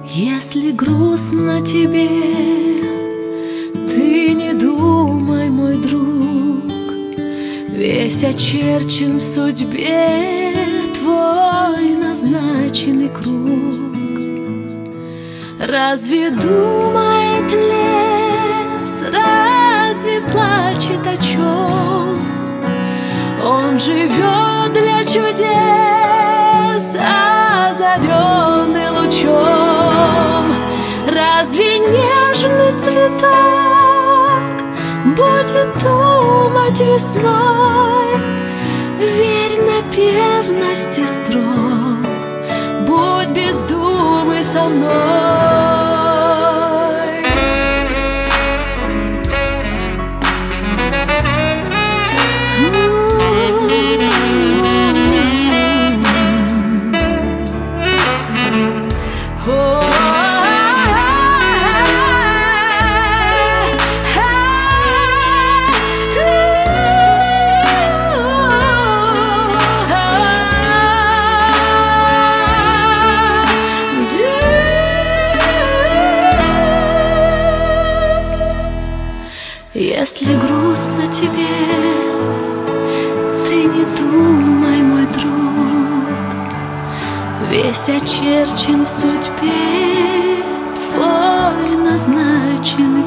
Если грустно тебе, ты не думай, мой друг, весь очерчен в судьбе твой назначенный круг. Разве думает лес, разве плачет о чем? Он живет для чудес, озаренный лучом. Разве нежный цветок будет думать весной? Верь напевности строк, будь без думы со мной. Если грустно тебе, ты не думай, мой друг, весь очерчен в судьбе твой назначенный